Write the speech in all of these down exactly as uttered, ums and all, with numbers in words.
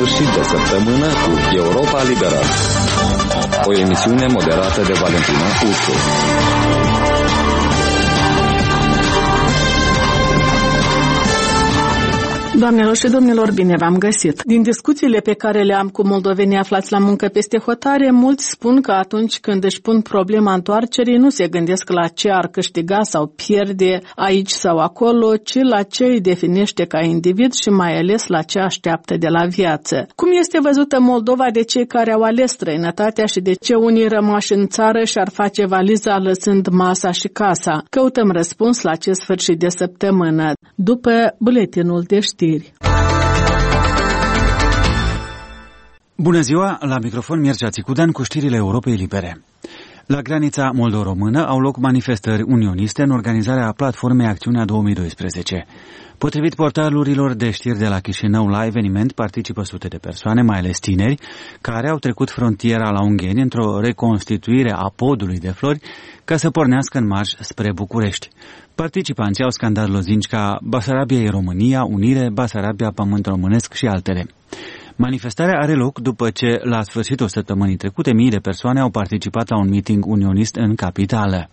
sfârșit de săptămână cu Europa Liberă. O emisiune moderată de Valentina Ursu. Doamnelor și domnilor, bine v-am găsit! Din discuțiile pe care le am cu moldovenii aflați la muncă peste hotare, mulți spun că atunci când își pun problema întoarcerii, nu se gândesc la ce ar câștiga sau pierde aici sau acolo, ci la ce îi definește ca individ și mai ales la ce așteaptă de la viață. Cum este văzută Moldova de cei care au ales străinătatea și de ce unii rămași în țară și-ar face valiza lăsând masa și casa? Căutăm răspuns la acest sfârșit de săptămână, după buletinul de știri. Bună ziua, la microfon Mircea Țicudan cu știrile Europei Libere. La granița moldo-română au loc manifestări unioniste în organizarea platformei Acțiunea două mii doisprezece. Potrivit portalurilor de știri de la Chișinău, la eveniment participă sute de persoane, mai ales tineri, care au trecut frontiera la Ungheni într-o reconstituire a podului de flori ca să pornească în marș spre București. Participanții au scandat lozinci ca Basarabia e România, Unire, Basarabia, Pământ Românesc și altele. Manifestarea are loc după ce, la sfârșitul săptămânii trecute, mii de persoane au participat la un meeting unionist în capitală.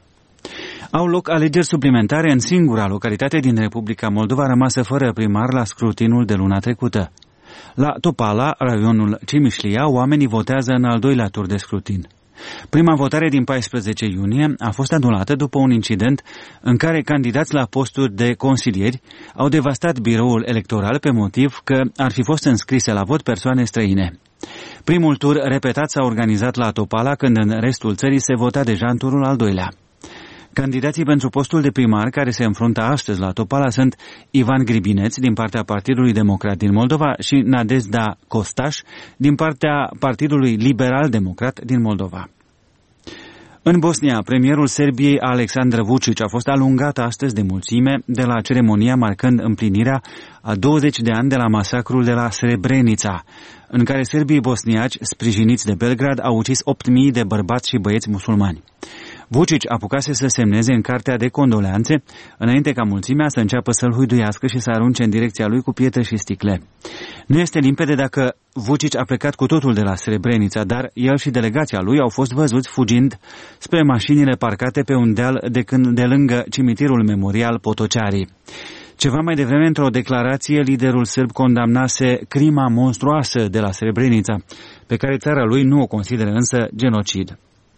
Au loc alegeri suplimentare în singura localitate din Republica Moldova rămasă fără primar la scrutinul de luna trecută. La Topala, raionul Cimișlia, oamenii votează în al doilea tur de scrutin. Prima votare din paisprezece iunie a fost anulată după un incident în care candidați la posturi de consilieri au devastat biroul electoral pe motiv că ar fi fost înscrise la vot persoane străine. Primul tur repetat s-a organizat la Topala, când în restul țării se vota deja în turul al doilea. Candidații pentru postul de primar care se înfruntă astăzi la Topala sunt Ivan Gribineț din partea Partidului Democrat din Moldova și Nadezhda Costaș din partea Partidului Liberal Democrat din Moldova. În Bosnia, premierul Serbiei Aleksandar Vučić a fost alungat astăzi de mulțime de la ceremonia marcând împlinirea a douăzeci de ani de la masacrul de la Srebrenica, în care serbii bosniaci, sprijiniți de Belgrad, au ucis opt mii de bărbați și băieți musulmani. Vučić apucase să semneze în cartea de condoleanțe, înainte ca mulțimea să înceapă să-l huiduiască și să arunce în direcția lui cu pietre și sticle. Nu este limpede dacă Vučić a plecat cu totul de la Srebrenica, dar el și delegația lui au fost văzuți fugind spre mașinile parcate pe un deal de, când, de lângă cimitirul memorial Potocari. Ceva mai devreme, într-o declarație, liderul sârb condamnase crima monstruoasă de la Srebrenica, pe care țara lui nu o consideră însă genocid.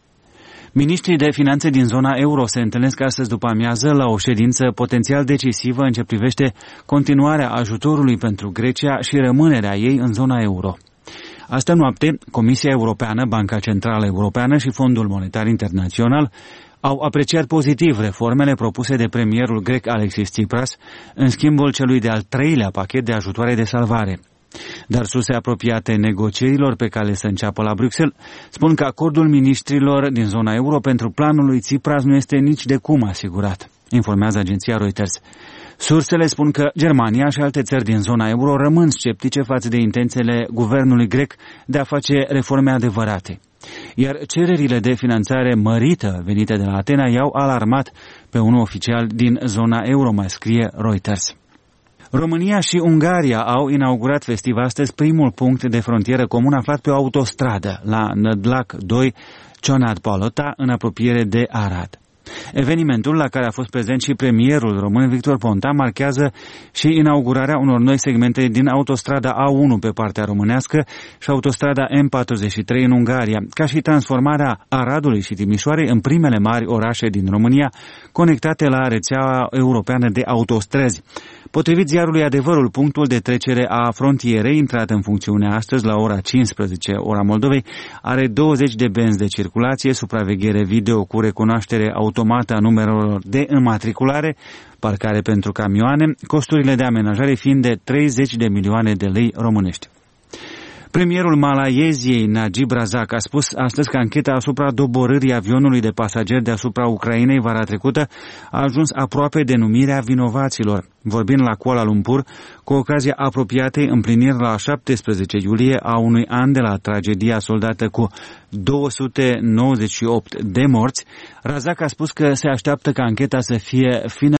Ministrii de finanțe din zona euro se întâlnesc astăzi după amiază la o ședință potențial decisivă în ce privește continuarea ajutorului pentru Grecia și rămânerea ei în zona euro. Astă noapte, Comisia Europeană, Banca Centrală Europeană și Fondul Monetar Internațional au apreciat pozitiv reformele propuse de premierul grec Alexis Tsipras în schimbul celui de-al treilea pachet de ajutoare de salvare. Dar surse apropiate negocierilor pe care să înceapă la Bruxelles spun că acordul miniștrilor din zona euro pentru planul lui Tsipras nu este nici de cum asigurat, informează agenția Reuters. Sursele spun că Germania și alte țări din zona euro rămân sceptice față de intențiile guvernului grec de a face reforme adevărate. Iar cererile de finanțare mărită venite de la Atena i-au alarmat pe un oficial din zona euro, mai scrie Reuters. România și Ungaria au inaugurat festiv astăzi primul punct de frontieră comun aflat pe o autostradă la Nădlac doi Cionad-Palota, în apropiere de Arad. Evenimentul, la care a fost prezent și premierul român Victor Ponta, marchează și inaugurarea unor noi segmente din autostrada A unu pe partea românească și autostrada M patruzeci și trei în Ungaria, ca și transformarea Aradului și Timișoarei în primele mari orașe din România conectate la rețeaua europeană de autostrăzi. Potrivit ziarului Adevărul, punctul de trecere a frontierei, intrat în funcțiune astăzi la ora cincisprezece, ora Moldovei, are douăzeci de benzi de circulație, supraveghere video cu recunoaștere automată a numerelor de înmatriculare, parcare pentru camioane, costurile de amenajare fiind de treizeci de milioane de lei românești. Premierul Malaeziei, Najib Razak, a spus astăzi că ancheta asupra doborârii avionului de pasageri deasupra Ucrainei vara trecută a ajuns aproape de numirea vinovaților, vorbind la Kuala Lumpur cu ocazia apropiatei împliniri la șaptesprezece iulie a unui an de la tragedia soldată cu două sute nouăzeci și opt de morți. Razak a spus că se așteaptă ca ancheta să fie finalizată